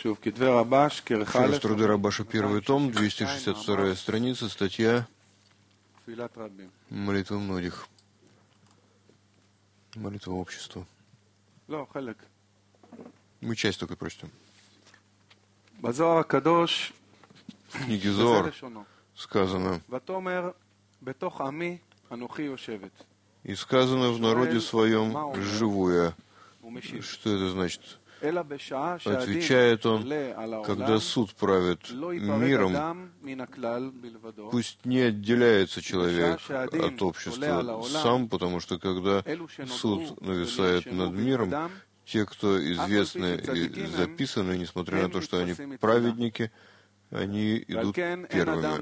Еще раз, труды Рабаша, первый том, 262 страница, статья «Молитва многих». Молитва общества. Мы часть только прочтем. В книге Зоар сказано: «И сказано в народе своем, живу я». Что это значит? Отвечает он: когда суд правит миром, пусть не отделяется человек от общества сам, потому что когда суд нависает над миром, те, кто известны и записаны, несмотря на то, что они праведники, они идут первыми.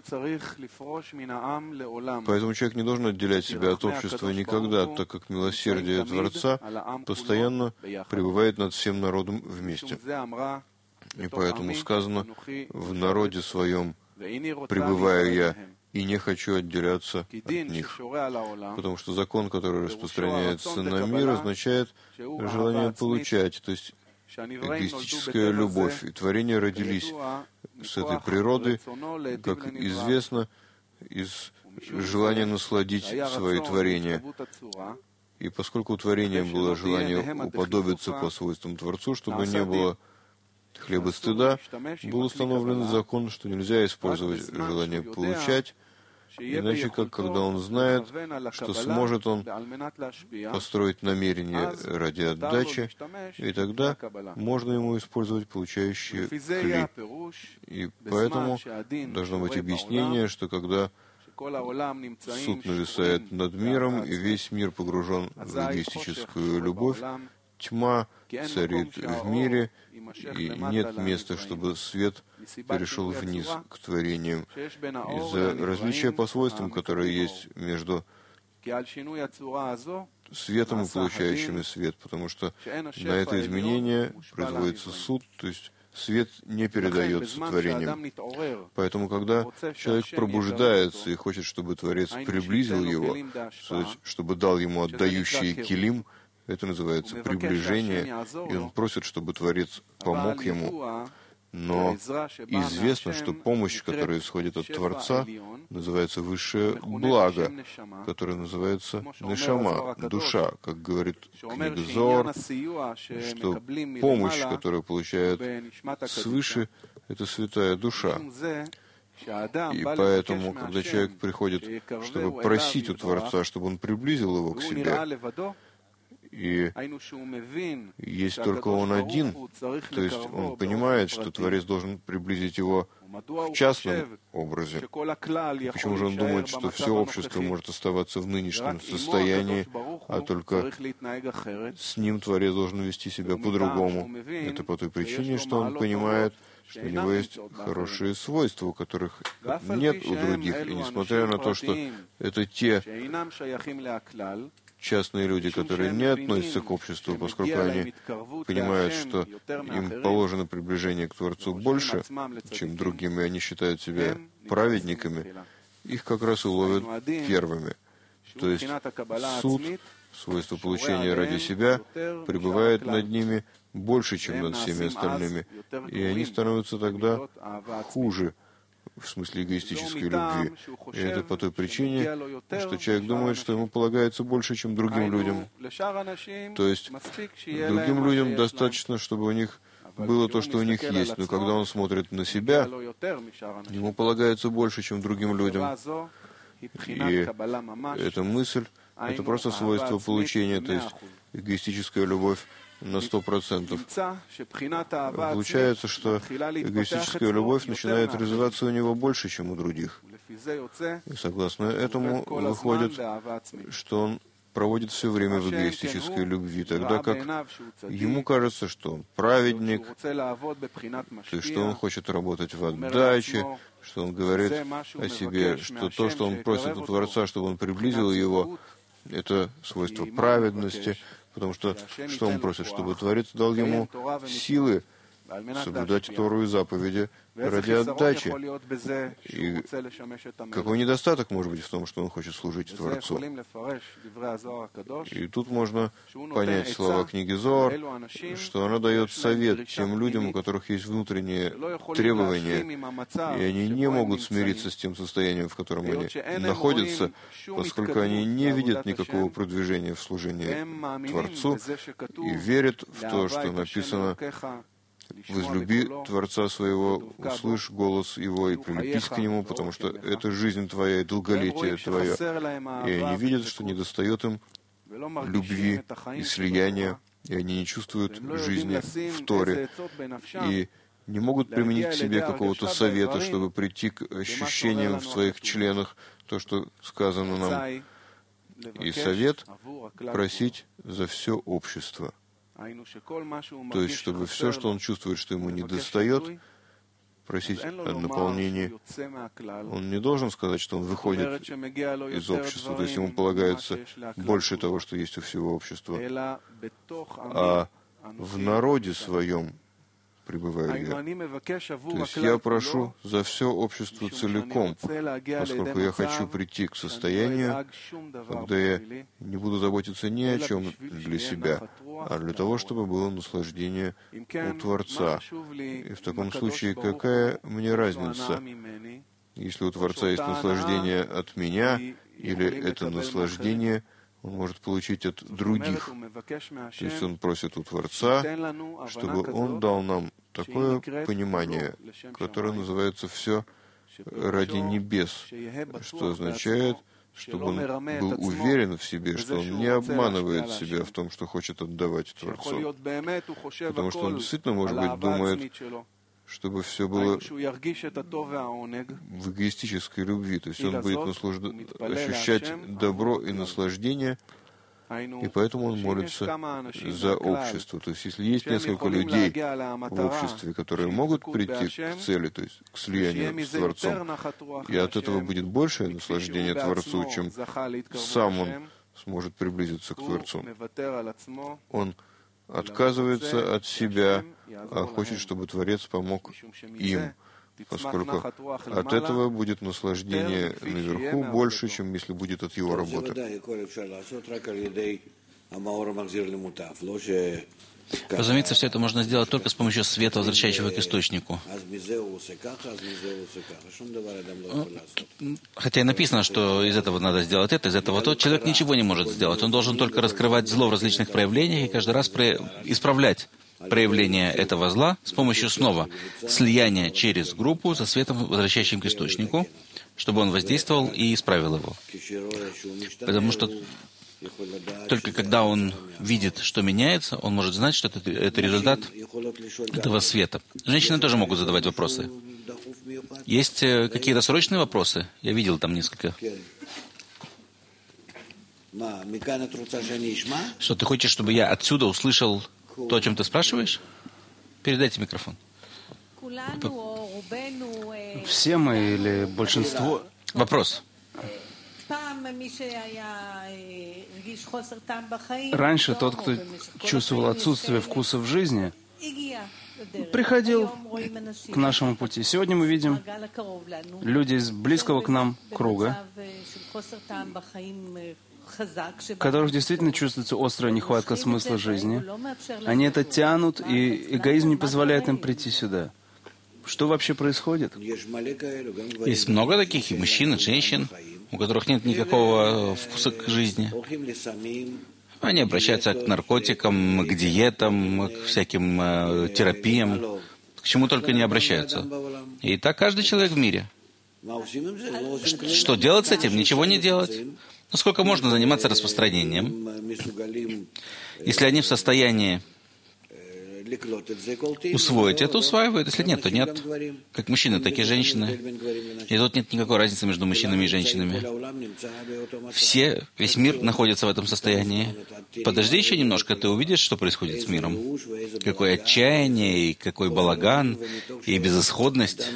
Поэтому человек не должен отделять себя от общества никогда, так как милосердие Творца постоянно пребывает над всем народом вместе. И поэтому сказано: «В народе своем пребываю я, и не хочу отделяться от них». Потому что закон, который распространяется на мир, означает желание получать, то есть эгоистическая любовь. И творения родились с этой природы, как известно, из желания насладить свои творения. И поскольку у творения было желание уподобиться по свойствам Творцу, чтобы не было хлеба стыда, был установлен закон, что нельзя использовать желание получать, иначе как когда он знает, что сможет он построить намерение ради отдачи, и тогда можно ему использовать получающие кли. И поэтому должно быть объяснение, что когда суд нависает над миром, и весь мир погружен в эгоистическую любовь, тьма царит в мире, и нет места, чтобы свет перешел вниз к творениям. Из-за различия по свойствам, которые есть между светом и получающими свет, потому что на это изменение производится суд, то есть свет не передается творениям. Поэтому, когда человек пробуждается и хочет, чтобы Творец приблизил его, то есть, чтобы дал ему отдающие килим, это называется приближение, и он просит, чтобы Творец помог ему. Но известно, что помощь, которая исходит от Творца, называется высшее благо, которое называется нешама, душа, как говорит книга Зоар, что помощь, которую получает свыше, это святая душа. И поэтому, когда человек приходит, чтобы просить у Творца, чтобы он приблизил его к себе, и есть только он один, то есть он понимает, что Творец должен приблизить его в частном образе. И почему же он думает, что все общество может оставаться в нынешнем состоянии, а только с ним Творец должен вести себя по-другому? Это по той причине, что он понимает, что у него есть хорошие свойства, которых нет у других. И несмотря на то, что это те частные люди, которые не относятся к обществу, поскольку они понимают, что им положено приближение к Творцу больше, чем другим, и они считают себя праведниками, их как раз и ловят первыми. То есть суд, свойство получения ради себя, пребывает над ними больше, чем над всеми остальными, и они становятся тогда хуже, в смысле эгоистической любви. И это по той причине, что человек думает, что ему полагается больше, чем другим людям. То есть другим людям достаточно, чтобы у них было то, что у них есть, но когда он смотрит на себя, ему полагается больше, чем другим людям. И эта мысль — это просто свойство получения, то есть эгоистическая любовь на 100%. Получается, что эгоистическая любовь начинает развиваться у него больше, чем у других. И согласно этому выходит, что он проводит все время в эгоистической любви, тогда как ему кажется, что он праведник, то есть что он хочет работать в отдаче, что он говорит о себе, что то, что он просит у Творца, чтобы он приблизил его, это свойство праведности, потому что он просит, чтобы Творец дал ему силы соблюдать Тору и заповеди ради отдачи. И какой недостаток может быть в том, что он хочет служить Творцу? И тут можно понять слова книги Зоар, что она дает совет тем людям, у которых есть внутренние требования, и они не могут смириться с тем состоянием, в котором они находятся, поскольку они не видят никакого продвижения в служении Творцу и верят в то, что написано: «Возлюби Творца своего, услышь голос Его и прилепись к Нему, потому что это жизнь твоя и долголетие твое». И они видят, что недостает им любви и слияния, и они не чувствуют жизни в Торе, и не могут применить к себе какого-то совета, чтобы прийти к ощущениям в своих членах, то, что сказано нам. И совет — просить за все общество. То есть, чтобы все, что он чувствует, что ему недостает, просить о наполнении. Он не должен сказать, что он выходит из общества, то есть ему полагается больше того, что есть у всего общества, а в народе своем пребываю я. То есть я прошу за все общество целиком, поскольку я хочу прийти к состоянию, когда я не буду заботиться ни о чем для себя, а для того, чтобы было наслаждение у Творца. И в таком случае, какая мне разница, если у Творца есть наслаждение от меня, или это наслаждение он может получить от других. То есть он просит у Творца, чтобы он дал нам такое понимание, которое называется «все ради небес», что означает, чтобы он был уверен в себе, что он не обманывает себя в том, что хочет отдавать Творцу. Потому что он действительно, может быть, думает, чтобы все было в эгоистической любви. То есть он будет ощущать добро и наслаждение, и поэтому он молится за общество. То есть если есть несколько людей в обществе, которые могут прийти к цели, то есть к слиянию с Творцом, и от этого будет большее наслаждение Творцу, чем сам он сможет приблизиться к Творцу, он отказывается от себя, а хочет, чтобы Творец помог им, поскольку от этого будет наслаждение наверху больше, чем если будет от его работы. Разумеется, все это можно сделать только с помощью света, возвращающего к источнику. Хотя и написано, что из этого надо сделать это, из этого то. Человек ничего не может сделать. Он должен только раскрывать зло в различных проявлениях и каждый раз исправлять проявление этого зла с помощью снова слияния через группу со светом, возвращающим к источнику, чтобы он воздействовал и исправил его. Потому что только когда он видит, что меняется, он может знать, что это результат этого света. Женщины тоже могут задавать вопросы. Есть какие-то срочные вопросы? Я видел там несколько. Что, ты хочешь, чтобы я отсюда услышал то, о чем ты спрашиваешь? Передайте микрофон. Все мы или большинство... Вопрос. Раньше тот, кто чувствовал отсутствие вкуса в жизни, приходил к нашему пути. Сегодня мы видим люди из близкого к нам круга, в которых действительно чувствуется острая нехватка смысла жизни. Они это тянут, и эгоизм не позволяет им прийти сюда. Что вообще происходит? Есть много таких и мужчин, и женщин, у которых нет никакого вкуса к жизни. Они обращаются к наркотикам, к диетам, к всяким терапиям, к чему только не обращаются. И так каждый человек в мире. Что делать с этим? Ничего не делать. Ну, сколько можно заниматься распространением, если они в состоянии усвоить это, усваивают. Если нет, то нет. Как мужчины, так и женщины. И тут нет никакой разницы между мужчинами и женщинами. Весь мир находится в этом состоянии. Подожди еще немножко, ты увидишь, что происходит с миром. Какое отчаяние, и какой балаган, и безысходность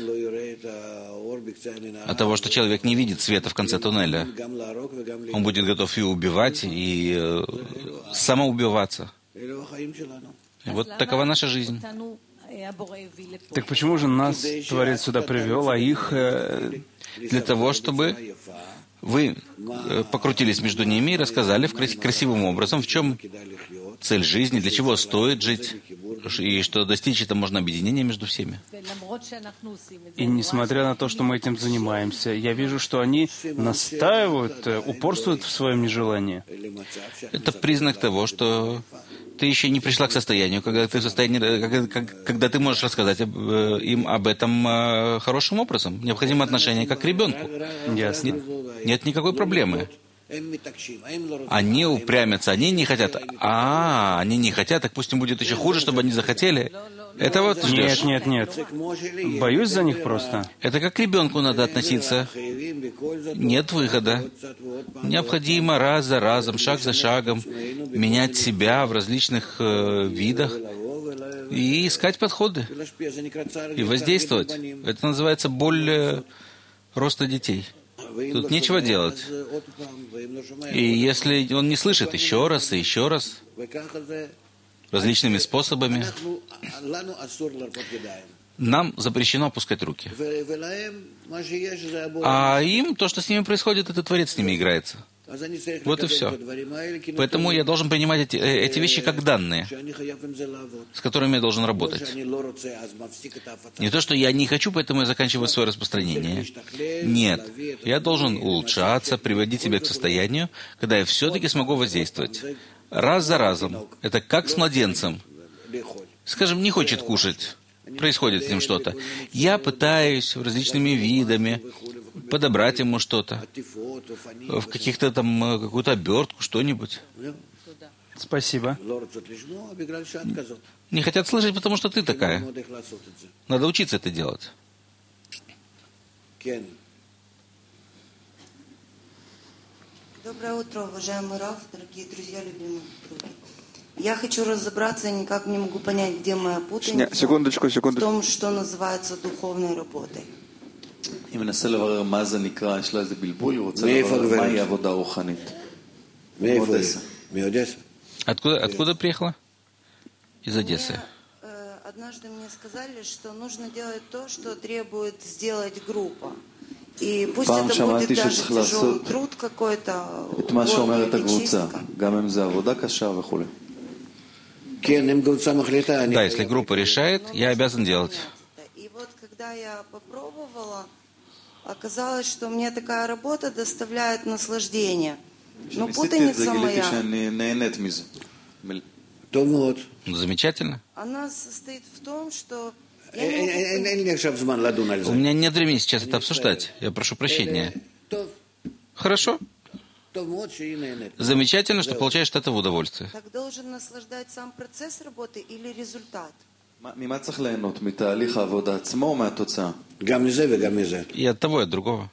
от того, что человек не видит света в конце туннеля. Он будет готов и убивать, и самоубиваться. И вот такова наша жизнь. Так почему же нас Творец сюда привел, а их... Для того, чтобы вы покрутились между ними и рассказали красивым образом, в чем цель жизни, для чего стоит жить, и что достичь это можно объединение между всеми. И несмотря на то, что мы этим занимаемся, я вижу, что они настаивают, упорствуют в своем нежелании. Это признак того, что ты еще не пришла к состоянию, когда ты в состоянии, когда ты можешь рассказать им об этом хорошим образом. Необходимо отношение как к ребенку. Ясно. Нет никакой проблемы. Они упрямятся, они не хотят. Они не хотят, так пусть им будет еще хуже, чтобы они захотели. Это вот ждешь. Нет. Боюсь за них просто. Это как к ребенку надо относиться. Нет выхода. Необходимо раз за разом, шаг за шагом менять себя в различных видах и искать подходы. И воздействовать. Это называется боль роста детей. Тут нечего делать. И если он не слышит еще раз и еще раз, различными способами, нам запрещено опускать руки. А им, то, что с ними происходит, это Творец с ними играется. Вот и все. Поэтому я должен принимать эти вещи как данные, с которыми я должен работать. Не то, что я не хочу, поэтому я заканчиваю свое распространение. Нет. Я должен улучшаться, приводить себя к состоянию, когда я все-таки смогу воздействовать. Раз за разом. Это как с младенцем. Скажем, не хочет кушать. Происходит с ним что-то. Я пытаюсь различными видами подобрать ему что-то. В каких-то там, какую-то обертку, что-нибудь. Спасибо. Не хотят слышать, потому что ты такая. Надо учиться это делать. Доброе утро, уважаемый Рав, дорогие друзья, любимые подруги. Я хочу разобраться, никак не могу понять, где моя путаница секундочку. в том, что называется духовной работой. Откуда приехала? Из Одессы. Однажды мне сказали, что нужно делать то, что требует сделать группа. И пусть это будет даже тяжелый труд какой-то, чистка. Да, если группа решает, я обязан делать. И вот когда я попробовала, оказалось, что мне такая работа доставляет наслаждение. Но путаница моя... Замечательно. Она состоит в том, что... У меня нет времени сейчас это обсуждать. Я прошу прощения. Хорошо. Замечательно, что получаешь от этого удовольствие. Так должен наслаждать сам процесс работы или результат? И от того, и от другого.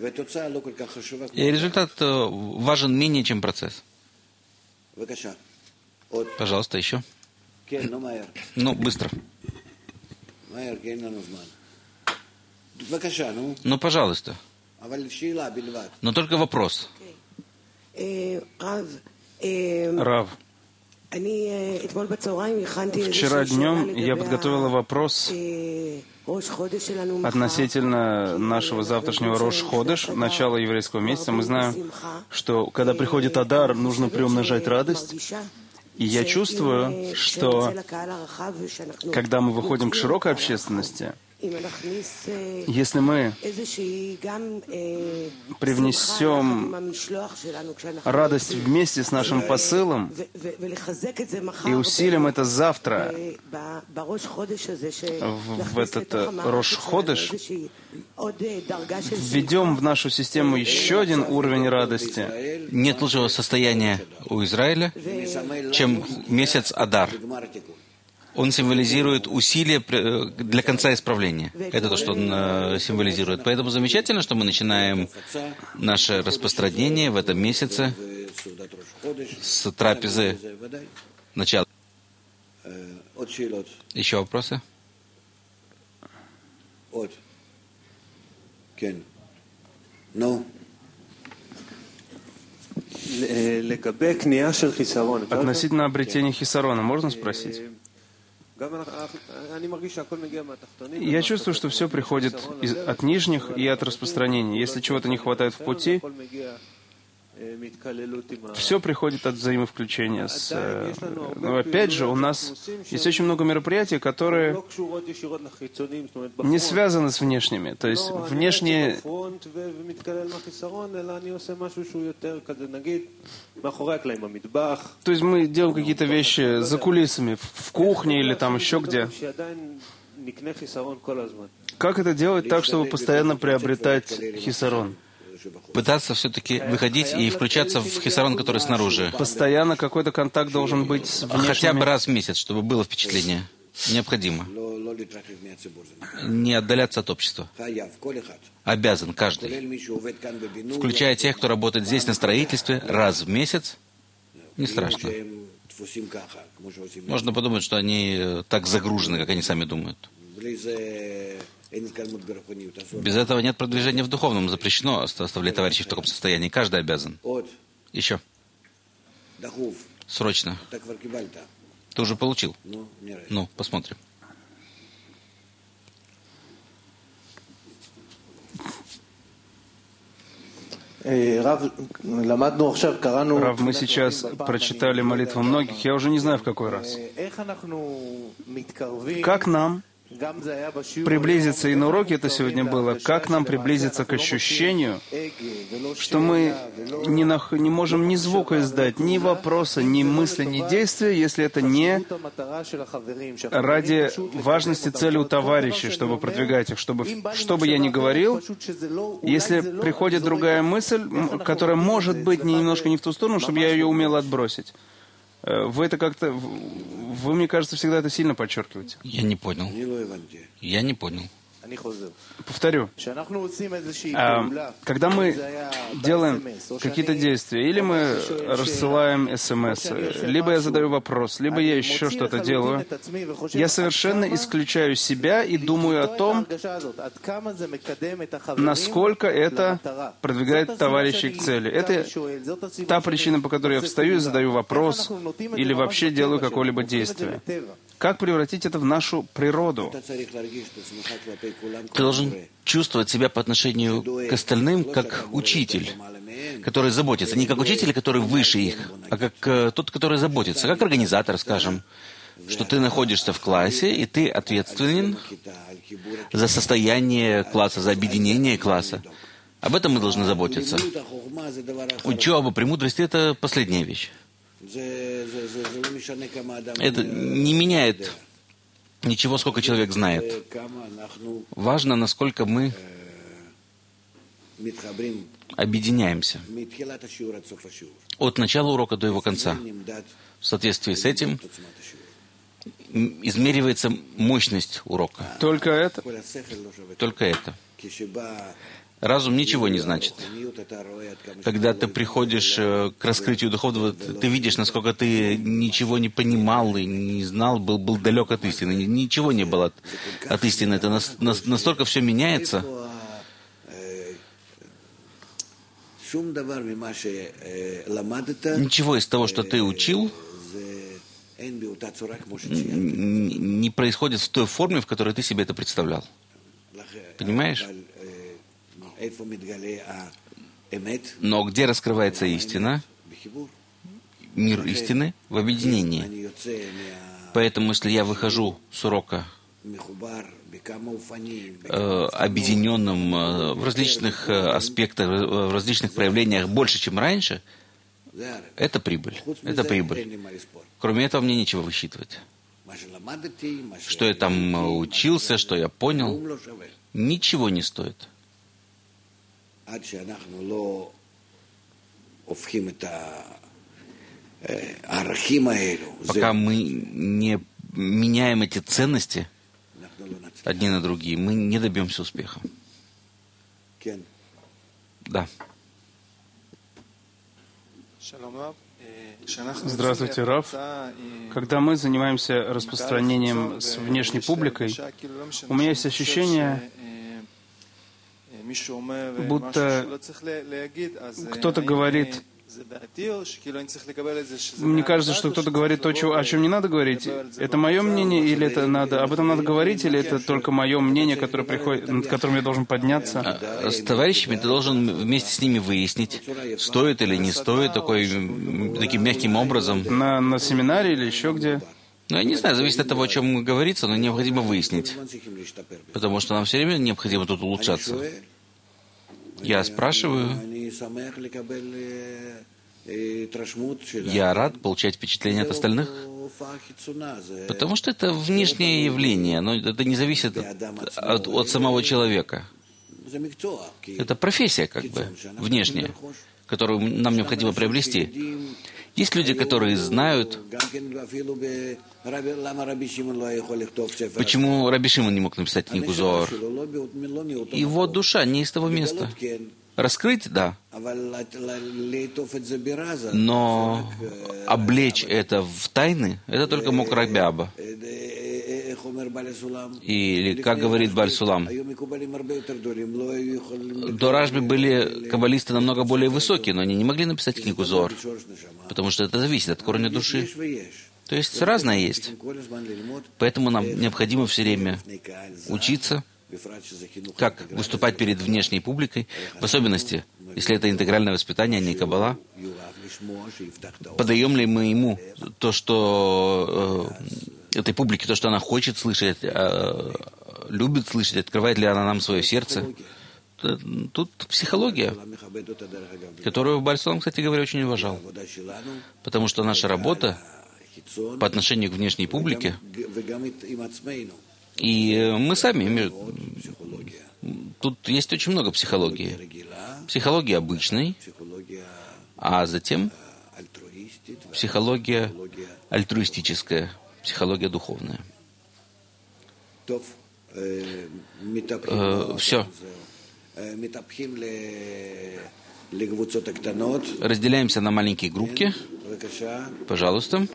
И результат важен менее, чем процесс. Пожалуйста, еще. Ну, быстро. Ну, пожалуйста. Но только вопрос. Рав, вчера днем я подготовила вопрос относительно нашего завтрашнего Рош-Ходеш, начала еврейского месяца. Мы знаем, что когда приходит Адар, нужно приумножать радость. И я чувствую, что когда мы выходим к широкой общественности, если мы привнесем радость вместе с нашим посылом и усилим это завтра в этот Рош-Ходеш, введем в нашу систему еще один уровень радости. Нет лучшего состояния у Израиля, чем месяц Адар. Он символизирует усилия для конца исправления. Это то, что он символизирует. Поэтому замечательно, что мы начинаем наше распространение в этом месяце с трапезы начала. Еще вопросы? Относительно обретения хисарона, можно спросить? Я чувствую, что все приходит от нижних и от распространения. Если чего-то не хватает в пути, все приходит от взаимовключения. Но опять же, у нас есть очень много мероприятий, которые не связаны с внешними. То есть внешние... То есть мы делаем какие-то вещи за кулисами, в кухне или там еще где. Как это делать так, чтобы постоянно приобретать хисарон? Пытаться все-таки выходить и включаться в хисарон, который снаружи. Постоянно какой-то контакт должен быть с внешними... Хотя бы раз в месяц, чтобы было впечатление. Необходимо. Не отдаляться от общества. Обязан каждый. Включая тех, кто работает здесь на строительстве, раз в месяц. Не страшно. Можно подумать, что они так загружены, как они сами думают. Без этого нет продвижения в духовном. Запрещено оставлять товарищей в таком состоянии. Каждый обязан. Еще. Срочно. Ты уже получил? Ну, посмотрим. Рав, мы сейчас прочитали молитву многих, я уже не знаю в какой раз. Как нам приблизиться, и на уроке это сегодня было, как нам приблизиться к ощущению, что мы не можем ни звука издать, ни вопроса, ни мысли, ни действия, если это не ради важности цели у товарищей, чтобы продвигать их, чтобы, что бы я ни говорил, если приходит другая мысль, которая может быть немножко не в ту сторону, чтобы я ее умел отбросить. Вы это как-то... Вы, мне кажется, всегда это сильно подчеркиваете. Я не понял. Я не понял. Повторю. Когда мы делаем какие-то действия, или мы рассылаем СМС, либо я задаю вопрос, либо я еще что-то делаю, я совершенно исключаю себя и думаю о том, насколько это продвигает товарищей к цели. Это та причина, по которой я встаю и задаю вопрос, или вообще делаю какое-либо действие. Как превратить это в нашу природу? Ты должен чувствовать себя по отношению к остальным как учитель, который заботится. Не как учитель, который выше их, а как тот, который заботится. Как организатор, скажем, что ты находишься в классе, и ты ответственен за состояние класса, за объединение класса. Об этом мы должны заботиться. Учеба, премудрости — это последняя вещь. Это не меняет ничего, сколько человек знает. Важно, насколько мы объединяемся от начала урока до его конца. В соответствии с этим измеривается мощность урока. Только это? Только это. Разум ничего не значит. Когда ты приходишь к раскрытию духовного, ты видишь, насколько ты ничего не понимал и не знал, был далек от истины. Ничего не было от истины. Это настолько все меняется. Ничего из того, что ты учил, не происходит в той форме, в которой ты себе это представлял. Понимаешь? Но где раскрывается истина? Мир истины в объединении. Поэтому, если я выхожу с урока объединенным в различных аспектах, в различных проявлениях больше, чем раньше, это прибыль. Это прибыль. Кроме этого, мне нечего высчитывать. Что я там учился, что я понял, ничего не стоит. Пока мы не меняем эти ценности одни на другие, мы не добьемся успеха. Да. Здравствуйте, Рав. Когда мы занимаемся распространением с внешней публикой, у меня есть ощущение, будто кто-то говорит Мне кажется, что кто-то говорит то, о чем не надо говорить. Это мое мнение, или это надо, об этом надо говорить, или это только мое мнение, которое приходит, над которым я должен подняться? С товарищами ты должен вместе с ними выяснить, стоит или не стоит таким мягким образом. На семинаре или еще где? Ну, я не знаю, зависит от того, о чем говорится, но необходимо выяснить. Потому что нам все время необходимо тут улучшаться. Я спрашиваю, я рад получать впечатление от остальных, потому что это внешнее явление, но это не зависит от самого человека. Это профессия, как бы, внешняя, которую нам необходимо приобрести. Есть люди, которые знают, почему Раби Шимон не мог написать книгу Зоар. Его душа не из того места. Раскрыть, да. Но облечь это в тайны, это только мог Раби Аба. Или, как говорит Бааль Сулам, до Рашби были каббалисты намного более высокие, но они не могли написать книгу Зоар, потому что это зависит от корня души. То есть разное есть. Поэтому нам необходимо все время учиться, как выступать перед внешней публикой, в особенности, если это интегральное воспитание, а не каббала. Подаем ли мы ему то, что этой публике, то, что она хочет слышать, любит слышать, открывает ли она нам свое сердце? Тут психология, которую Бааль Сулам, кстати говоря, очень уважал. Потому что наша работа по отношению к внешней публике, и мы сами, тут есть очень много психологии. Психология обычной, а затем психология альтруистическая, психология духовная. Все. Разделяемся на маленькие группки. Пожалуйста.